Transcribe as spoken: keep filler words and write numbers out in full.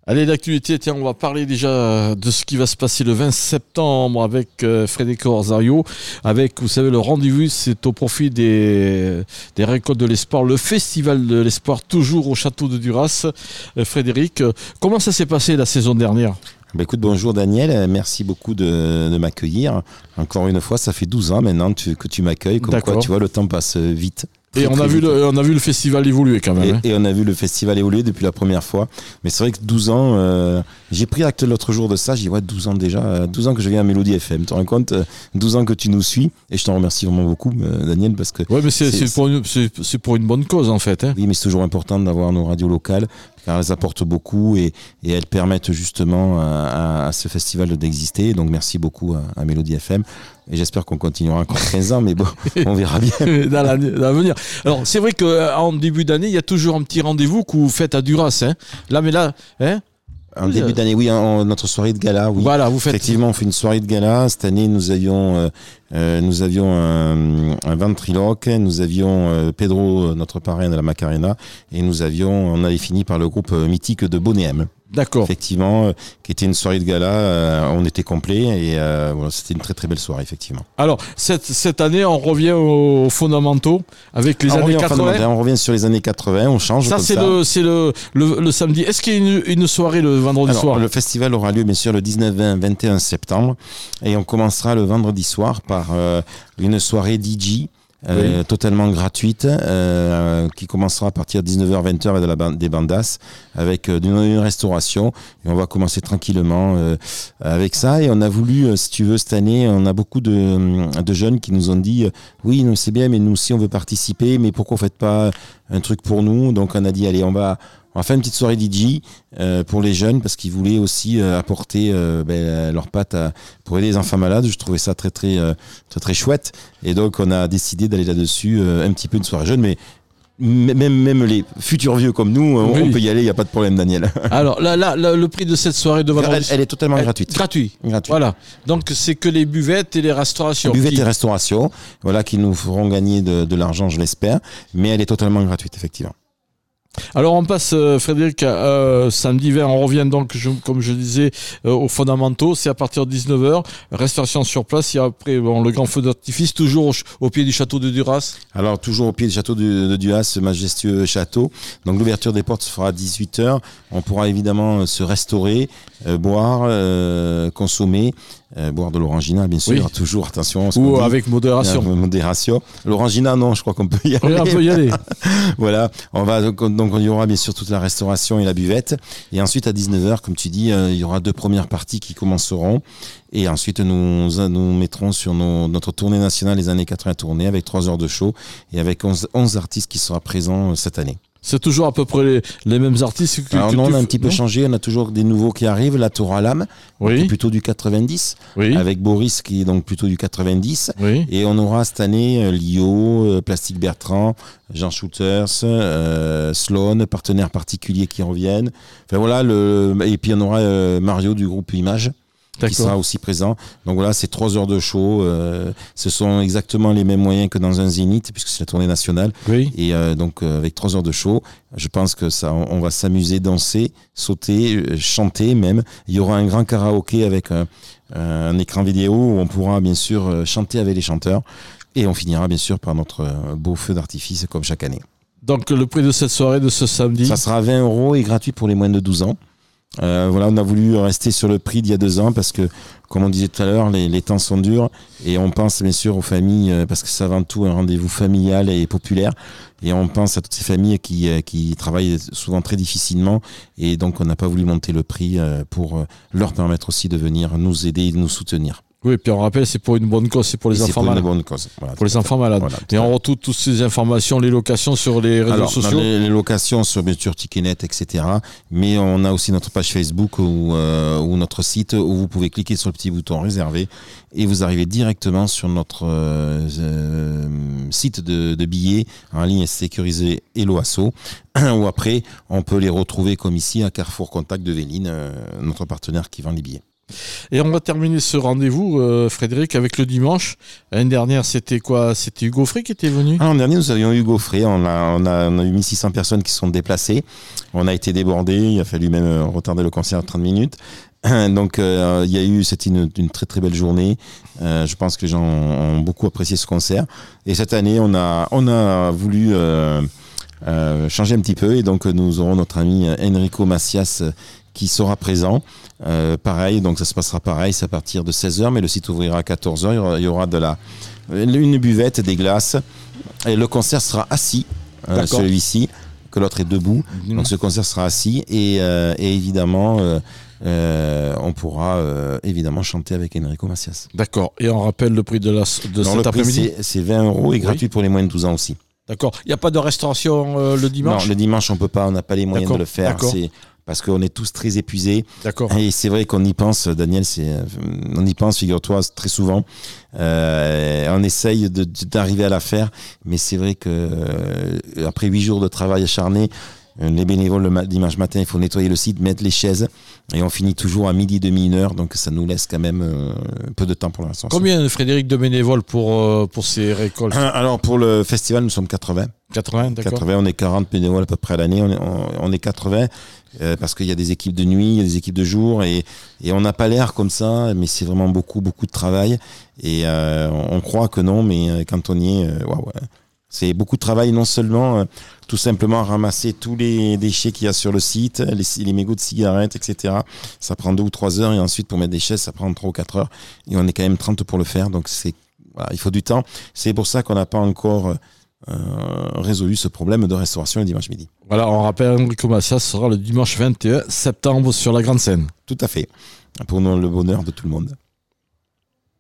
Allez, l'actualité, tiens, on va parler déjà de ce qui va se passer le vingt septembre avec euh, Federico Orzario, avec, vous savez, le rendez-vous, c'est au profit des, des récoltes de l'espoir, le festival de l'espoir, toujours au château de Duras. Euh, Frédéric, euh, comment ça s'est passé la saison dernière ? Bah écoute, bonjour Daniel, merci beaucoup de, de m'accueillir. Encore une fois, ça fait douze ans maintenant tu, que tu m'accueilles, comme D'accord. quoi tu vois, le temps passe vite. Et on a, vu le, on a vu le festival évoluer quand même. Et, hein. et on a vu le festival évoluer depuis la première fois. Mais c'est vrai que douze ans, euh, j'ai pris acte l'autre jour de ça. J'ai dit, ouais, douze ans déjà, douze ans que je viens à Mélodie F M. Tu te rends compte, douze ans que tu nous suis. Et je t'en remercie vraiment beaucoup, euh, Daniel, parce que. Ouais, mais c'est, c'est, c'est, pour une, c'est, c'est pour une bonne cause en fait. Hein. Oui, mais c'est toujours important d'avoir nos radios locales, car elles apportent beaucoup et, et elles permettent justement à, à ce festival d'exister. Donc merci beaucoup à, à Mélodie F M. Et j'espère qu'on continuera encore quinze ans, mais bon, on verra bien. Dans l'avenir. Alors, c'est vrai qu'en début d'année, il y a toujours un petit rendez-vous que vous faites à Duras. Hein. Là, mais là, hein En début d'année, oui, en, notre soirée de gala, oui. Voilà, vous faites. Effectivement, on fait une soirée de gala. Cette année, nous avions, euh, euh, nous avions un, un ventriloque, nous avions euh, Pedro, notre parrain de la Macarena, et nous avions, on avait fini par le groupe mythique de Bonnet-M. D'accord. Effectivement, euh, qui était une soirée de gala, euh, on était complet et euh, voilà, c'était une très très belle soirée, effectivement. Alors, cette, cette année, on revient aux fondamentaux avec les on années revient quatre-vingts. On revient sur les années quatre-vingts, on change. Ça, comme c'est, ça. Le, c'est le, le, le samedi. Est-ce qu'il y a une, une soirée le vendredi Alors, soir ? Le festival aura lieu, bien sûr, le dix-neuf, vingt, vingt et un septembre. Et on commencera le vendredi soir par euh, une soirée D J. Euh, oui. Totalement gratuite euh, qui commencera à partir de dix-neuf heures vingt avec de la bande, des bandas avec euh, une, une restauration et on va commencer tranquillement euh, avec ça et on a voulu euh, si tu veux cette année on a beaucoup de, de jeunes qui nous ont dit euh, oui nous c'est bien mais nous aussi on veut participer mais pourquoi vous faites pas un truc pour nous donc on a dit allez on va On va faire une petite soirée D J euh, pour les jeunes parce qu'ils voulaient aussi euh, apporter euh, ben, leur patte à, pour aider les enfants malades. Je trouvais ça très très euh, très très chouette et donc on a décidé d'aller là-dessus euh, un petit peu une soirée jeune, mais même même les futurs vieux comme nous, oui. on peut y aller, il y a pas de problème, Daniel. Alors là, là, là le prix de cette soirée de vendredi, elle, elle est totalement elle, gratuite. Gratuit. Gratuit. Voilà. Donc c'est que les buvettes et les restaurations. Buvettes qui... et restauration, voilà qui nous feront gagner de, de l'argent, je l'espère, mais elle est totalement gratuite effectivement. Alors on passe euh, Frédéric euh, samedi vingt, on revient donc je, comme je disais euh, aux fondamentaux, c'est à partir de dix-neuf heures, restauration sur place, il y a après bon, le grand feu d'artifice toujours au, au pied du château de Duras. Alors toujours au pied du château de, de Duras, ce majestueux château. Donc l'ouverture des portes se fera à dix-huit heures, on pourra évidemment se restaurer, euh, boire, euh, consommer. Euh, boire de l'orangina bien sûr, oui. Toujours attention. Ou avec modération. Euh, modération. L'orangina non, je crois qu'on peut y aller. Oui, on peut y aller. Voilà, on va donc, donc il y aura bien sûr toute la restauration et la buvette et ensuite à dix-neuf heures comme tu dis, euh, il y aura deux premières parties qui commenceront et ensuite nous nous mettrons sur nos, notre tournée nationale les années quatre-vingts tournée avec trois heures de show et avec onze, onze artistes qui seront présents cette année. C'est toujours à peu près les, les mêmes artistes que, Alors que non, tu... on a un petit peu non changé, on a toujours des nouveaux qui arrivent, la Torah Lame, oui. qui est plutôt du quatre-vingt-dix, oui. avec Boris qui est donc plutôt du quatre-vingt-dix, oui. et on aura cette année euh, Lio, euh, Plastique Bertrand, Jean Shooters, euh, Sloan, partenaires particuliers qui reviennent, enfin voilà, le... et puis on aura euh, Mario du groupe Image. D'accord. Qui sera aussi présent. Donc voilà, c'est trois heures de show. Euh, ce sont exactement les mêmes moyens que dans un Zénith, puisque c'est la tournée nationale. Oui. Et euh, donc euh, avec trois heures de show, je pense que ça, on, on va s'amuser, danser, sauter, euh, chanter même. Il y aura un grand karaoké avec un, un écran vidéo où on pourra bien sûr chanter avec les chanteurs. Et on finira bien sûr par notre beau feu d'artifice comme chaque année. Donc le prix de cette soirée de ce samedi, ça sera vingt euros et gratuit pour les moins de douze ans. Euh, voilà, on a voulu rester sur le prix d'il y a deux ans parce que, comme on disait tout à l'heure, les, les temps sont durs et on pense bien sûr aux familles euh, parce que c'est avant tout un rendez-vous familial et populaire et on pense à toutes ces familles qui, euh, qui travaillent souvent très difficilement et donc on n'a pas voulu monter le prix euh, pour euh, leur permettre aussi de venir nous aider et de nous soutenir. Oui, puis on rappelle, c'est pour une bonne cause, c'est pour les et enfants c'est pour malades. Une bonne cause. Voilà, pour les enfants malades. Voilà, et on retrouve toutes ces informations, les locations sur les réseaux Alors, sociaux. Les, les locations sur bien sûr Ticketnet, et cetera. Mais on a aussi notre page Facebook ou, euh, ou notre site où vous pouvez cliquer sur le petit bouton réservé et vous arrivez directement sur notre euh, euh, site de, de billets en ligne sécurisé Hello Asso. Où après, on peut les retrouver comme ici à Carrefour Contact de Véline, euh, notre partenaire qui vend les billets. Et on va terminer ce rendez-vous, euh, Frédéric, avec le dimanche. L'année dernière, c'était quoi? C'était Hugo Frey qui était venu? Ah, l'an dernier, nous avions Hugo Frey. On a, on, a, on a eu mille six cents personnes qui se sont déplacées. On a été débordés. Il a fallu même retarder le concert à trente minutes. Donc, euh, il y a eu, c'était une, une très très belle journée. Euh, je pense que les gens ont beaucoup apprécié ce concert. Et cette année, on a, on a voulu euh, euh, changer un petit peu. Et donc, nous aurons notre ami Enrico Macias qui sera présent. Euh, pareil, donc ça se passera pareil, c'est à partir de seize heures, mais le site ouvrira à quatorze heures. Il y aura, il y aura de la, une buvette, des glaces. Et le concert sera assis, euh, celui-ci, que l'autre est debout. Mmh. Donc ce concert sera assis. Et, euh, et évidemment, euh, euh, on pourra euh, évidemment chanter avec Enrico Macias. D'accord. Et on rappelle le prix de, la, de non, cet après-midi. C'est, c'est vingt euros et oui. gratuit pour les moins de douze ans aussi. D'accord. Il n'y a pas de restauration euh, le dimanche? Non, le dimanche, on ne peut pas, on n'a pas les moyens D'accord. de le faire. D'accord. C'est parce qu'on est tous très épuisés. D'accord. Et c'est vrai qu'on y pense, Daniel, c'est, on y pense, figure-toi, très souvent. Euh, on essaye de, d'arriver à la faire, mais c'est vrai que euh, après huit jours de travail acharné, les bénévoles le ma- dimanche matin, il faut nettoyer le site, mettre les chaises, et on finit toujours à midi, demi, une heure, donc ça nous laisse quand même euh, peu de temps pour l'instant. Combien, Frédéric, de bénévoles pour, euh, pour ces récoltes? Alors pour le festival, nous sommes quatre-vingts. quatre-vingts, d'accord. quatre-vingts, on est quarante bénévoles à peu près à l'année, on est, on, on est quatre-vingts, euh, parce qu'il y a des équipes de nuit, il y a des équipes de jour, et, et on n'a pas l'air comme ça, mais c'est vraiment beaucoup, beaucoup de travail, et euh, on croit que non, mais quand on y est, euh, waouh, c'est beaucoup de travail, non seulement euh, tout simplement ramasser tous les déchets qu'il y a sur le site, les, les mégots de cigarettes, et cetera. Ça prend deux ou trois heures, et ensuite pour mettre des chaises, ça prend trois ou quatre heures, et on est quand même trente pour le faire, donc c'est, voilà, il faut du temps. C'est pour ça qu'on n'a pas encore euh, résolu ce problème de restauration le dimanche midi. Voilà, on rappelle, Enrico Macias sera le dimanche vingt et un septembre sur la grande scène. Tout à fait, pour nous, le bonheur de tout le monde.